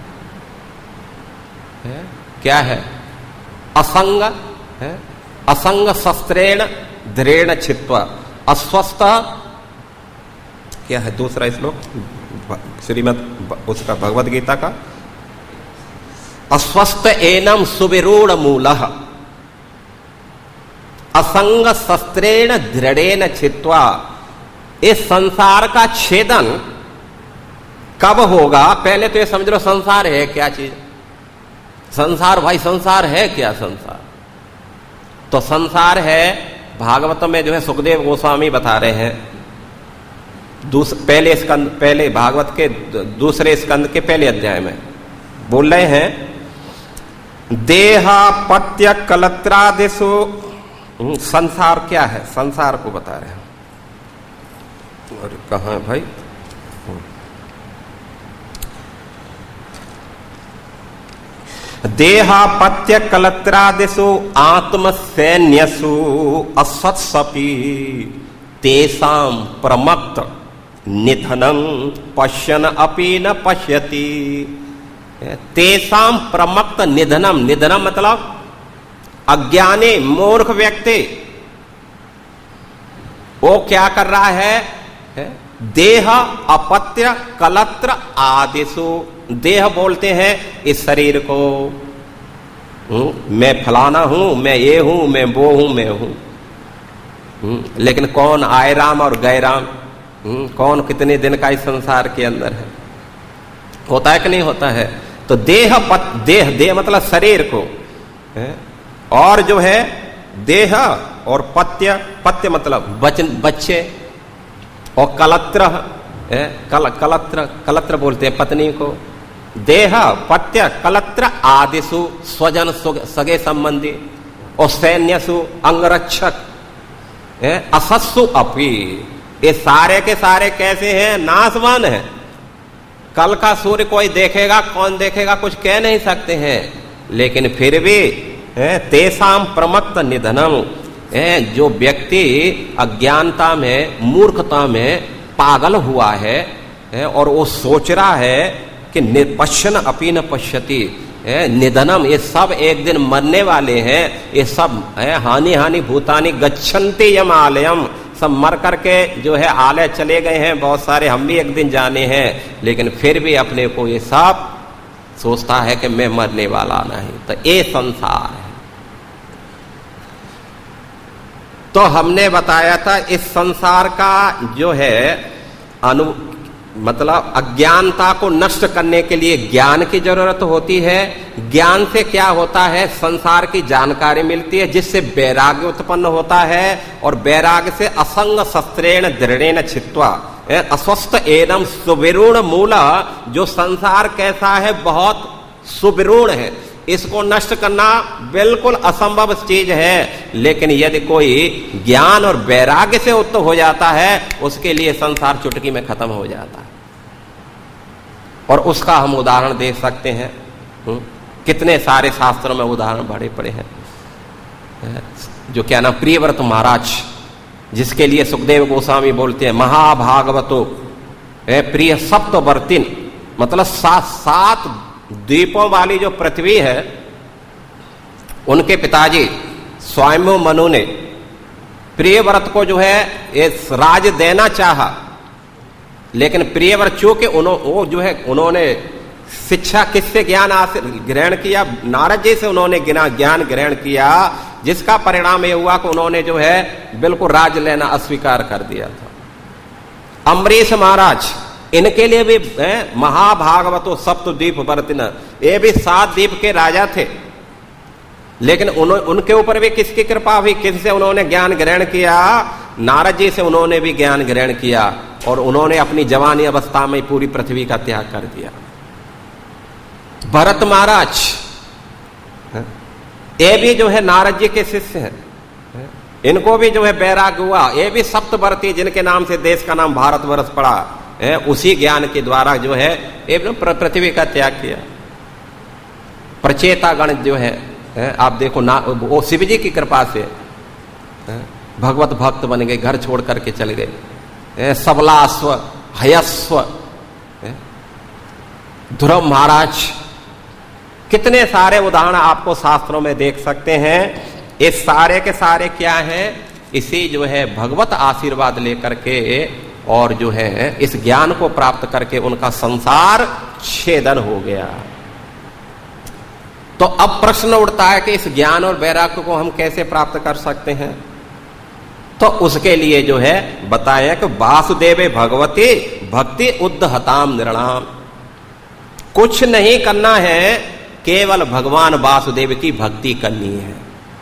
क्या है, असंग है, असंग शस्त्रेण धृेण छित्त्वा अस्वस्थ, क्या है दूसरा श्लोक श्रीमद उसका भगवद गीता का, अस्वस्थ एनम सुविरूढ़ मूलः असंग शस्त्रेण दृढ़ेन छित्त्वा। इस संसार का छेदन कब होगा, पहले तो ये समझ लो संसार है क्या चीज, संसार भाई संसार है क्या, संसार तो संसार है। भागवत में जो है सुखदेव गोस्वामी बता रहे हैं, पहले स्कंद, पहले भागवत के दूसरे स्कंद के पहले अध्याय में बोल रहे हैं, देहा पत्य कलत्रादिषु, संसार क्या है, संसार को बता रहे हैं। और कहाँ है भाई? देहापत्य कलत्रादिषु आत्म सैन्यसु असत्सपि तेषां प्रमत्त निधनं पश्यन् अपि न पश्यति। तेषां प्रमत्त निधनम, निधनम मतलब अज्ञानी मूर्ख व्यक्ति वो क्या कर रहा है? देह अपत्य कलत्र आदिषु, देह बोलते हैं इस शरीर को, मैं फलाना हूं, मैं ये हूं, मैं वो हूं, मैं हूं। लेकिन कौन आए राम और गए राम? कौन कितने दिन का इस संसार के अंदर है? होता है कि नहीं होता है? तो देह देह मतलब शरीर को, और जो है देह और पत्य, पत्य मतलब बच्चे, और कलत्र, कलत्र बोलते हैं पत्नी को। देह पत्य कलत्र आदिषु स्वजन सगे संबंधी, और सैन्यसु अंगरक्षक, असस्सु अपि, ये सारे के सारे कैसे हैं? नाशवान है। कल का सूर्य कोई देखेगा, कौन देखेगा, कुछ कह नहीं सकते हैं। लेकिन फिर भी तेषां प्रमत्त निधनम, जो व्यक्ति अज्ञानता में, मूर्खता में पागल हुआ है और वो सोच रहा है कि पश्यन् अपि न पश्यति, निधनम, ये सब एक दिन मरने वाले हैं, ये सब हानि हानि भूतानि गच्छन्ति यम आलयम, सब मर करके जो है आलय चले गए हैं, बहुत सारे हम भी एक दिन जाने हैं। लेकिन फिर भी अपने को ये सब सोचता है कि मैं मरने वाला नहीं। तो ये संसार है। तो हमने बताया था इस संसार का जो है मतलब अज्ञानता को नष्ट करने के लिए ज्ञान की जरूरत होती है। ज्ञान से क्या होता है? संसार की जानकारी मिलती है, जिससे वैराग्य उत्पन्न होता है, और वैराग्य से असंग शस्त्रेण दृढ़ेन छित्त्वा अस्वस्थ एनम सुविरूढ़ मूल, जो संसार कैसा है? बहुत सुविरूढ़ है, इसको नष्ट करना बिल्कुल असंभव चीज है। लेकिन यदि कोई ज्ञान और वैराग्य से उत्त हो जाता है, उसके लिए संसार चुटकी में खत्म हो जाता है। और उसका हम उदाहरण दे सकते हैं, कितने सारे शास्त्रों में उदाहरण भरे पड़े हैं। जो क्या नाम, प्रियव्रत महाराज, जिसके लिए सुखदेव गोस्वामी बोलते हैं महाभागवतो प्रिय सप्तवर्तिन, मतलब सात द्वीपों वाली जो पृथ्वी है, उनके पिताजी स्वयं मनु ने प्रियव्रत को जो है इस राज देना चाहा। लेकिन प्रियव्रत चूंकि वो जो है उन्होंने शिक्षा किससे ज्ञान ग्रहण किया? नारद जी से उन्होंने ज्ञान ग्रहण किया, जिसका परिणाम यह हुआ कि उन्होंने जो है बिल्कुल राज लेना अस्वीकार कर दिया था। अम्बरीश महाराज, इनके लिए भी महाभागवतो सप्तद्वीप वर्तिन, ये भी 7 द्वीप के राजा थे। लेकिन उनके ऊपर भी किसकी कृपा हुई? किससे उन्होंने ज्ञान ग्रहण किया? नारद जी से उन्होंने भी ज्ञान ग्रहण किया, और उन्होंने अपनी जवानी अवस्था में पूरी पृथ्वी का त्याग कर दिया। भरत महाराज, ये भी जो है नारद जी के शिष्य हैं, इनको भी जो है वैराग्य हुआ। ये भी सप्तवर्ती, जिनके नाम से देश का नाम भारतवर्ष पड़ा, उसी ज्ञान के द्वारा जो है पृथ्वी का त्याग किया। प्रचेता गण जो है आप देखो ना, वो शिव जी की कृपा से भगवत भक्त बन गए, घर छोड़ करके चले गए। सबलास्व, हयस्व, ध्रुव महाराज, कितने सारे उदाहरण आपको शास्त्रों में देख सकते हैं। ये सारे के सारे क्या हैं? इसी जो है भगवत आशीर्वाद लेकर के और जो है इस ज्ञान को प्राप्त करके उनका संसार छेदन हो गया। तो अब प्रश्न उठता है कि इस ज्ञान और वैराग्य को हम कैसे प्राप्त कर सकते हैं? तो उसके लिए जो है बताया कि वासुदेवे भगवती भक्ति उद्धहताम निर्णाम, कुछ नहीं करना है, केवल भगवान वासुदेव की भक्ति करनी है।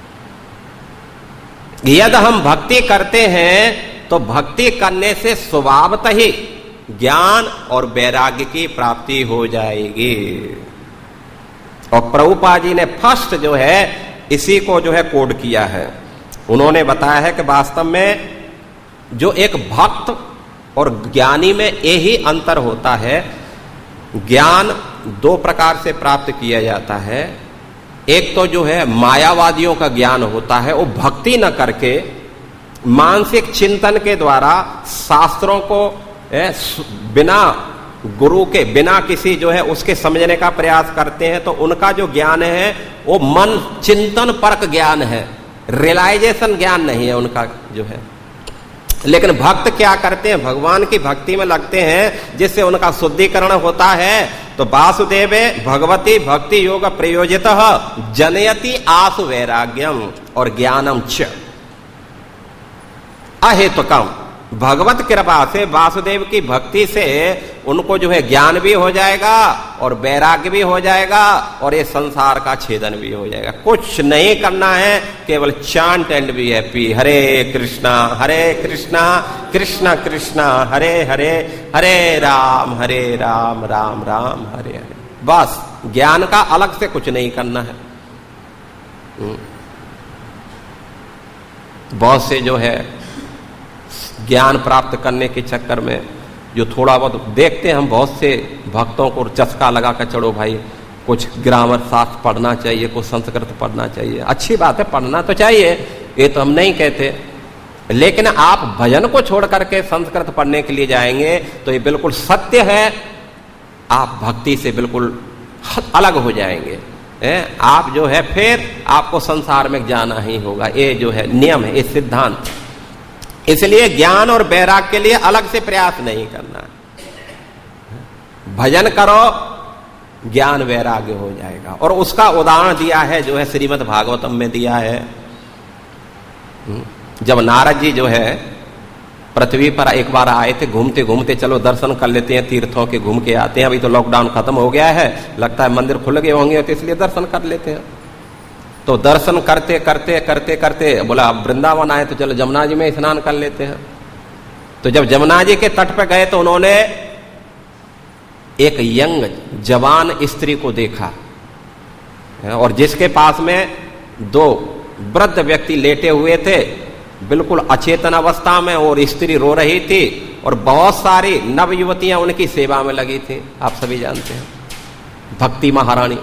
यदि हम भक्ति करते हैं तो भक्ति करने से स्वभावतः ही ज्ञान और वैराग्य की प्राप्ति हो जाएगी। और प्रभुपाद जी ने फर्स्ट जो है इसी को जो है कोड किया है। उन्होंने बताया है कि वास्तव में जो एक भक्त और ज्ञानी में यही अंतर होता है। ज्ञान दो प्रकार से प्राप्त किया जाता है। एक तो जो है मायावादियों का ज्ञान होता है, वो भक्ति न करके मानसिक चिंतन के द्वारा शास्त्रों को बिना गुरु के, बिना किसी जो है उसके समझने का प्रयास करते हैं। तो उनका जो ज्ञान है वो मन चिंतन परक ज्ञान है, रियलाइजेशन ज्ञान नहीं है उनका जो है। लेकिन भक्त क्या करते हैं, भगवान की भक्ति में लगते हैं, जिससे उनका शुद्धिकरण होता है। तो वासुदेवे भगवती भक्ति योग प्रयोजितः जनयति आसु वैराग्यम और ज्ञानम च अहेतुकम। भगवत कृपा से, वासुदेव की भक्ति से उनको जो है ज्ञान भी हो जाएगा और वैराग्य भी हो जाएगा और ये संसार का छेदन भी हो जाएगा। कुछ नहीं करना है, केवल chant and be happy. Hare Krishna Krishna Krishna Hare Hare, Hare Ram Ram Ram Hare Hare. बस ज्ञान का अलग से कुछ नहीं करना है। बहुत से जो है ज्ञान प्राप्त करने के चक्कर में जो थोड़ा बहुत देखते हैं हम, बहुत से भक्तों को चस्का लगा कर चलो भाई कुछ ग्रामर शास्त्र पढ़ना चाहिए, कुछ संस्कृत पढ़ना चाहिए। अच्छी बात है, पढ़ना तो चाहिए, ये तो हम नहीं कहते। लेकिन आप भजन को छोड़ करके संस्कृत पढ़ने के लिए जाएंगे तो ये बिल्कुल सत्य है, आप भक्ति से बिल्कुल अलग हो जाएंगे। आप जो है फिर आपको संसार में जाना ही होगा। ये जो है नियम है, ये सिद्धांत। इसलिए ज्ञान और वैराग्य के लिए अलग से प्रयास नहीं करना। भजन करो, ज्ञान वैराग्य हो जाएगा। और उसका उदाहरण दिया है जो है श्रीमद् भागवतम में दिया है। जब नारद जी जो है पृथ्वी पर एक बार आए थे, घूमते घूमते चलो दर्शन कर लेते हैं, तीर्थों के घूम के आते हैं। अभी तो लॉकडाउन खत्म हो गया है, लगता है मंदिर खुल गए होंगे, तो इसलिए दर्शन कर लेते हैं। तो दर्शन करते करते करते करते बोला अब वृंदावन आए तो चलो जमुना जी में स्नान कर लेते हैं। तो जब जमुना जी के तट पर गए तो उन्होंने एक यंग जवान स्त्री को देखा और जिसके पास में दो वृद्ध व्यक्ति लेटे हुए थे, बिल्कुल अचेतन अवस्था में, और स्त्री रो रही थी और बहुत सारी नव युवतियां उनकी सेवा में लगी थी। आप सभी जानते हैं, भक्ति महारानी।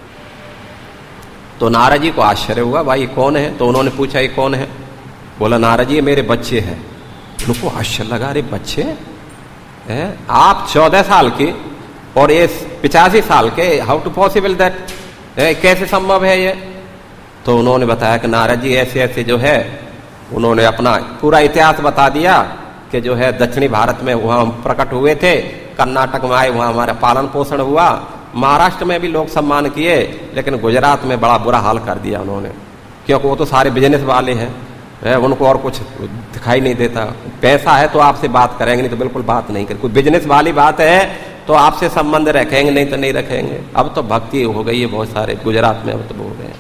तो नारद जी को आश्चर्य हुआ, भाई कौन है? तो उन्होंने पूछा ये कौन है? बोला नारद जी मेरे बच्चे हैं। उनको आश्चर्य लगा, अरे बच्चे हैं? आप 14 साल की और ये 85 साल के, हाउ टू पॉसिबल दैट, कैसे संभव है ये? तो उन्होंने बताया कि नारद जी ऐसे ऐसे जो है, उन्होंने अपना पूरा इतिहास बता दिया कि जो है दक्षिणी भारत में वहां हम प्रकट हुए थे, कर्नाटक में आए वहां हमारा पालन पोषण हुआ, महाराष्ट्र में भी लोग सम्मान किए, लेकिन गुजरात में बड़ा बुरा हाल कर दिया उन्होंने, क्योंकि वो तो सारे बिजनेस वाले हैं, उनको और कुछ दिखाई नहीं देता। पैसा है तो आपसे बात करेंगे, नहीं तो बिल्कुल बात नहीं करेंगे। कोई बिजनेस वाली बात है तो आपसे संबंध रखेंगे, नहीं तो नहीं रखेंगे। अब तो भक्ति हो गई है बहुत सारे गुजरात में, अब तो हो गए।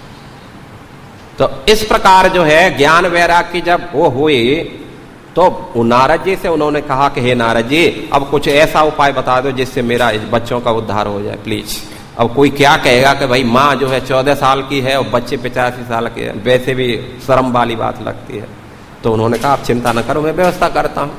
तो इस प्रकार जो है ज्ञान वैराग्य की जब वो हुई तो नारद जी से उन्होंने कहा कि हे नारद जी, अब कुछ ऐसा उपाय बता दो जिससे मेरा इस बच्चों का उद्धार हो जाए प्लीज। अब कोई क्या कहेगा कि भाई माँ जो है 14 साल की है और बच्चे 85 साल के हैं, वैसे भी शर्म वाली बात लगती है। तो उन्होंने कहा आप चिंता न करो, मैं व्यवस्था करता हूं।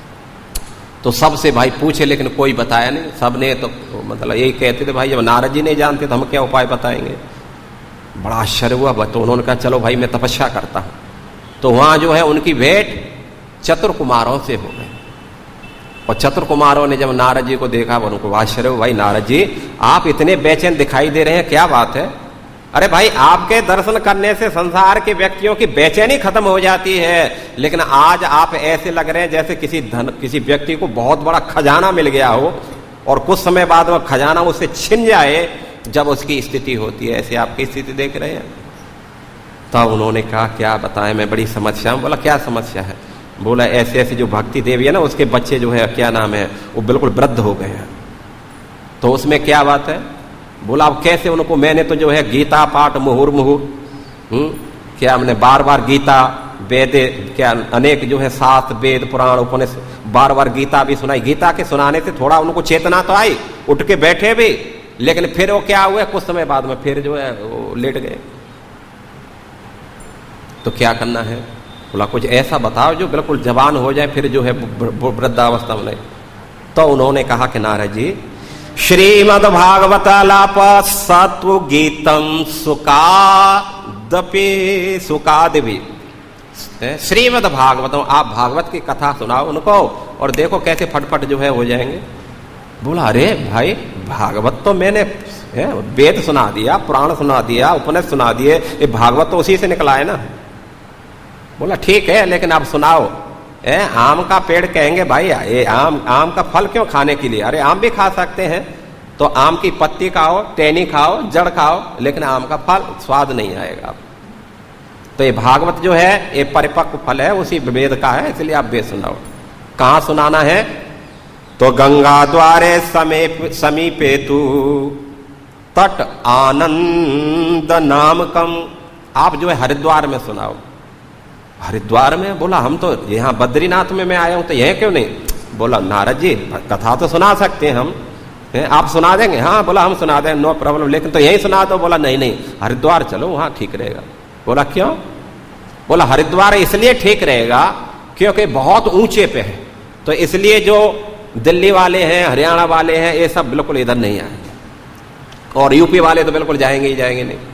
तो सबसे भाई पूछे लेकिन कोई बताया नहीं, सबने तो मतलब यही कहते थे भाई जब नारद जी नहीं जानते तो हम क्या उपाय बताएंगे। बड़ा आश्चर्य हुआ। तो उन्होंने कहा चलो भाई मैं तपस्या करता हूं। तो वहां जो है उनकी भेंट चतुर कुमारों से हो गई और चतुर कुमारों ने जब नारद जी को देखा, उनको आश्चर्य हुआ, भाई नारद जी आप इतने बेचैन दिखाई दे रहे हैं, क्या बात है? अरे भाई आपके दर्शन करने से संसार के व्यक्तियों की बेचैनी खत्म हो जाती है, लेकिन आज आप ऐसे लग रहे हैं जैसे किसी व्यक्ति को बहुत बड़ा खजाना मिल गया हो और कुछ समय बाद वह खजाना उससे छिन जाए जब उसकी स्थिति होती है, ऐसे आपकी स्थिति देख रहे हैं। तब उन्होंने कहा क्या बताएं, मैं बड़ी समस्या हूं। बोला क्या समस्या है? बोला ऐसे ऐसे जो भक्ति देवी है ना, उसके बच्चे जो है क्या नाम है, वो बिल्कुल वृद्ध हो गए हैं। तो उसमें क्या बात है? बोला अब कैसे उनको, मैंने तो जो है गीता पाठ मुहुर्मुहु क्या हमने बार बार गीता वेद क्या अनेक जो है शास्त्र वेद पुराण उपनिषद बार बार गीता भी सुनाई। गीता के सुनाने से थोड़ा उनको चेतना तो आई, उठ के बैठे भी, लेकिन फिर वो क्या हुआ, कुछ समय बाद में फिर जो है वो लेट गए। तो क्या करना है? बोला कुछ ऐसा बताओ जो बिल्कुल जवान हो जाए, फिर जो है वृद्धावस्था में नहीं। तो उन्होंने कहा कि नारद जी, श्रीमद् भागवतालाप सत्व गीतम सुकादपि श्रीमद् भागवतम, आप भागवत की कथा सुनाओ उनको और देखो कैसे फटफट जो है हो जाएंगे। बोला अरे भाई, भागवत तो मैंने वेद सुना दिया, पुराण सुना दिया, उपनिषद सुना दिए, ये भागवत तो उसी से निकला है ना। बोला ठीक है, लेकिन आप सुनाओ। आम का पेड़ कहेंगे भाई ये आम का फल क्यों खाने के लिए? अरे आम भी खा सकते हैं, तो आम की पत्ती खाओ, टहनी खाओ, जड़ खाओ, लेकिन आम का फल स्वाद नहीं आएगा। तो ये भागवत जो है ये परिपक्व फल है, उसी वेद का है, इसलिए आप वेद सुनाओ। कहां सुनाना है? तो गंगा द्वारे समीपे तू तट आनंद नामकम, आप जो है हरिद्वार में सुनाओ। हरिद्वार में? बोला हम तो यहाँ बद्रीनाथ में मैं आया हूं, तो यह क्यों नहीं? बोला नारद जी कथा तो सुना सकते हैं हम, आप सुना देंगे? हाँ। बोला हम सुना देंगे, नो प्रॉब्लम, लेकिन तो यही सुना दो। बोला नहीं नहीं, हरिद्वार चलो, वहां ठीक रहेगा। बोला क्यों? बोला हरिद्वार इसलिए ठीक रहेगा क्योंकि बहुत ऊंचे पे है, तो इसलिए जो दिल्ली वाले हैं, हरियाणा वाले हैं, ये सब बिल्कुल इधर नहीं आएंगे, और यूपी वाले तो बिल्कुल जाएंगे ही जाएंगे नहीं।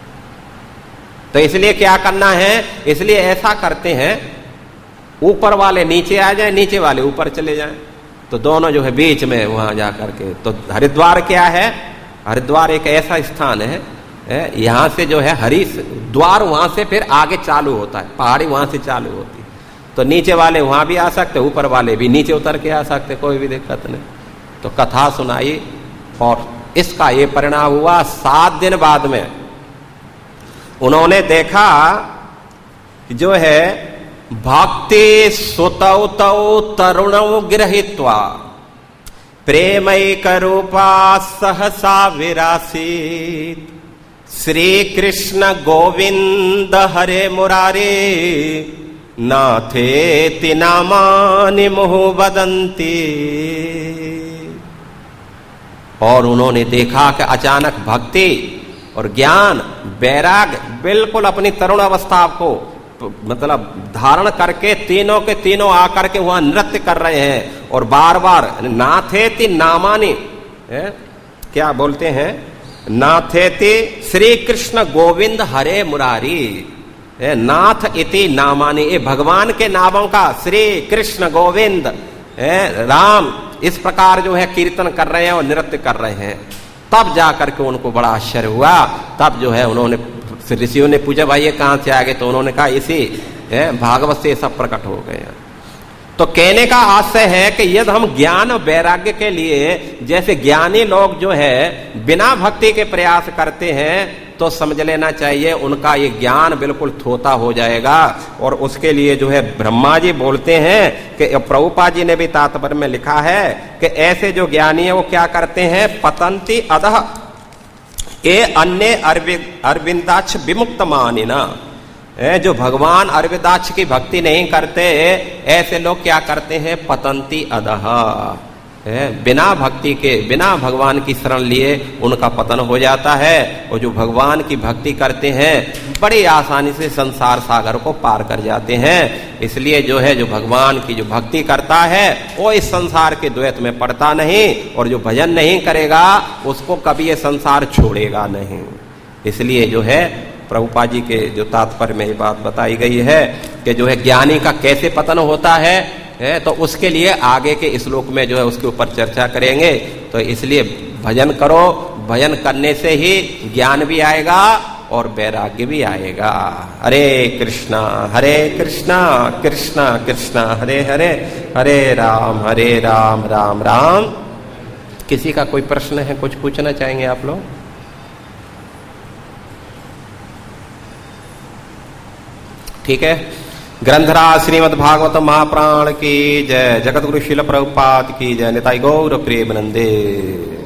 तो इसलिए क्या करना है? इसलिए ऐसा करते हैं, ऊपर वाले नीचे आ जाए, नीचे वाले ऊपर चले जाएं, तो दोनों जो है बीच में वहां जाकर के। तो हरिद्वार क्या है? हरिद्वार एक ऐसा स्थान है, यहां से जो है हरिद्वार वहां से फिर आगे चालू होता है, पहाड़ी वहां से चालू होती है। तो नीचे वाले वहां भी आ सकते, ऊपर वाले भी नीचे उतर के आ सकते, कोई भी दिक्कत नहीं। तो कथा सुनाई और इसका ये परिणाम हुआ। 7 दिन बाद में उन्होंने देखा कि जो है भक्ति सुतौ तौ तरुणौ गृहीत्वा प्रेमैक रूपा सहसा विरासीत श्री कृष्ण गोविंद हरे मुरारे नाथेति नामानि मुहु वदन्ति। और उन्होंने देखा कि अचानक भक्ति और ज्ञान, वैराग बिल्कुल अपनी तरुण अवस्था को मतलब धारण करके तीनों के तीनों आकर के वहां नृत्य कर रहे हैं, और बार बार नाथेति नामानि, क्या बोलते हैं? नाथेति श्री कृष्ण गोविंद हरे मुरारी, नाथ इति नामानि, ये भगवान के नामों का श्री कृष्ण गोविंद राम, इस प्रकार जो है कीर्तन कर रहे हैं और नृत्य कर रहे हैं। तब जाकर के उनको बड़ा आश्चर्य हुआ। तब जो है उन्होंने, ऋषियों ने पूछा भाई ये कहां से आ गए? तो उन्होंने कहा इसी भागवत से सब प्रकट हो गए। तो कहने का आशय है कि यदि हम ज्ञान और वैराग्य के लिए, जैसे ज्ञानी लोग जो है बिना भक्ति के प्रयास करते हैं, तो समझ लेना चाहिए उनका ये ज्ञान बिल्कुल थोथा हो जाएगा। और उसके लिए जो है ब्रह्मा जी बोलते हैं कि प्रभुपाद जी ने भी तात्पर्य में लिखा है कि ऐसे जो ज्ञानी है वो क्या करते हैं? पतंती अधः ये अन्य अरविंदाक्ष विमुक्त मानिना, जो भगवान अरविंदाक्ष की भक्ति नहीं करते, ऐसे लोग क्या करते हैं? पतंती अधः, बिना भक्ति के, बिना भगवान की शरण लिए उनका पतन हो जाता है। और जो भगवान की भक्ति करते हैं बड़ी आसानी से संसार सागर को पार कर जाते हैं। इसलिए जो है जो भगवान की जो भक्ति करता है वो इस संसार के द्वैत में पड़ता नहीं, और जो भजन नहीं करेगा उसको कभी ये संसार छोड़ेगा नहीं। इसलिए जो है प्रभुपाद जी के जो तात्पर्य में ये बात बताई गई है कि जो है ज्ञानी का कैसे पतन होता है, तो उसके लिए आगे के श्लोक में जो है उसके ऊपर चर्चा करेंगे। तो इसलिए भजन करो, भजन करने से ही ज्ञान भी आएगा और वैराग्य भी आएगा। हरे कृष्णा कृष्णा कृष्णा हरे हरे, हरे राम राम राम। किसी का कोई प्रश्न है, कुछ पूछना चाहेंगे आप लोग? ठीक है। ग्रंथराज श्रीमद् भागवत महाप्राण की जय, जगत गुरु शिल प्रभुपाद की जय, निताई गौर प्रेमानंदे।